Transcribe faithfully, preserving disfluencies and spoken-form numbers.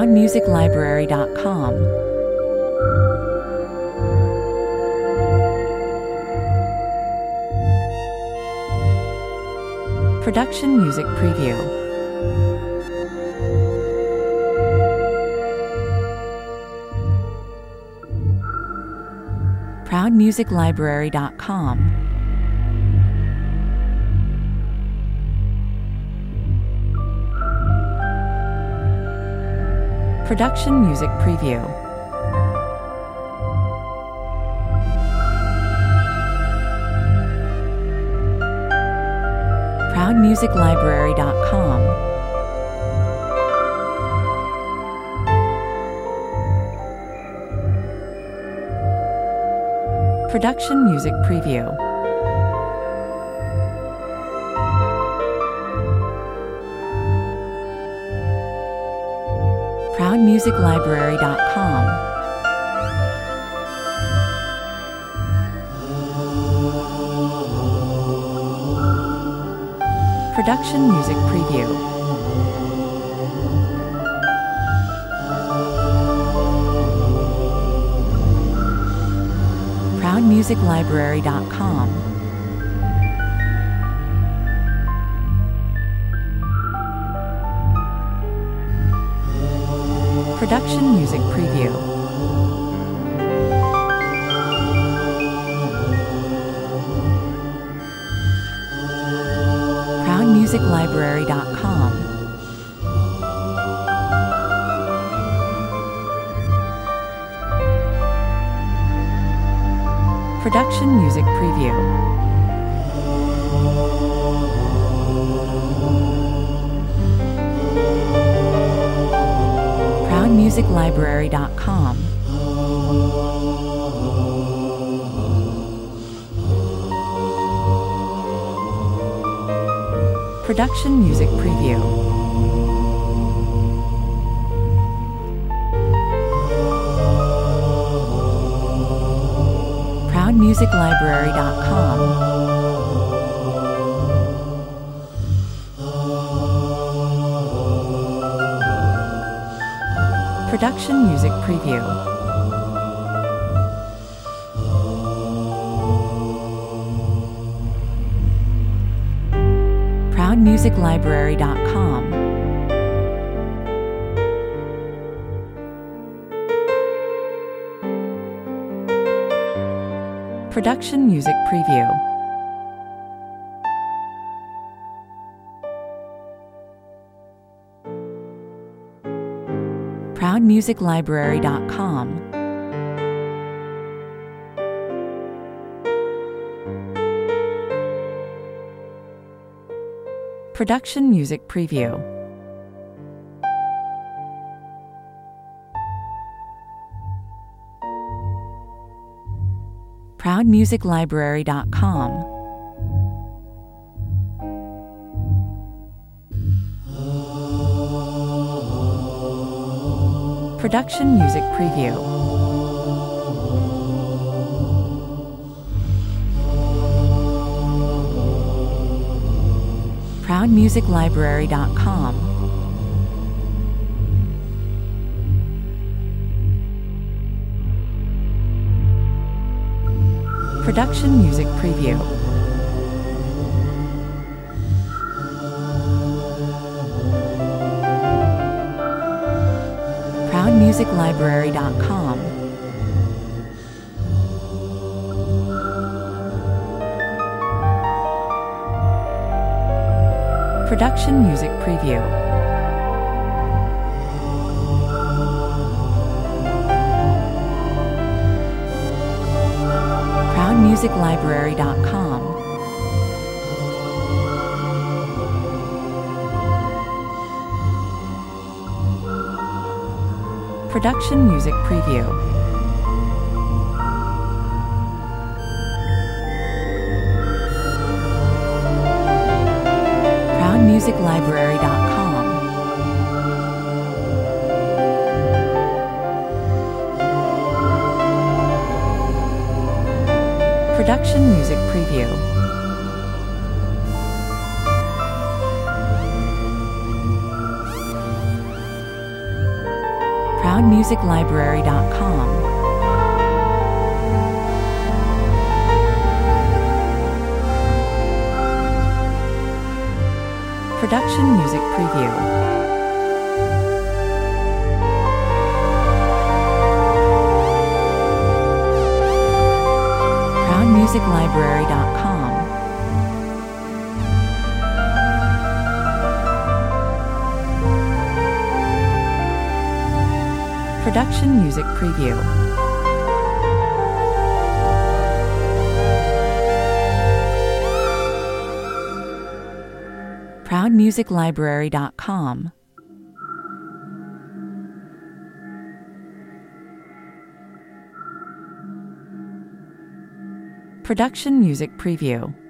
proud music library dot com. Production Music Preview. proud music library dot com. Production Music Preview. proud music library dot com. Production Music Preview. proud music library dot com. Production Music Preview. proud music library dot com. Production Music Preview. proud music library dot com. Production Music Preview. proud music library dot com. Production Music Preview. proud music library dot com. Production Music Preview. proud music library dot com. Production Music Preview. proud music library dot com. Production Music Preview. proud music library dot com. Production Music Preview. proud music library dot com. Production Music Preview. proud music library dot com. Production Music Preview. proud music library dot com. Production Music Preview. proud music library dot com. Production Music Preview. proud music library dot com, Production Music Preview. proud music library dot com, Production Music Preview. proud music library dot com, Production Music Preview.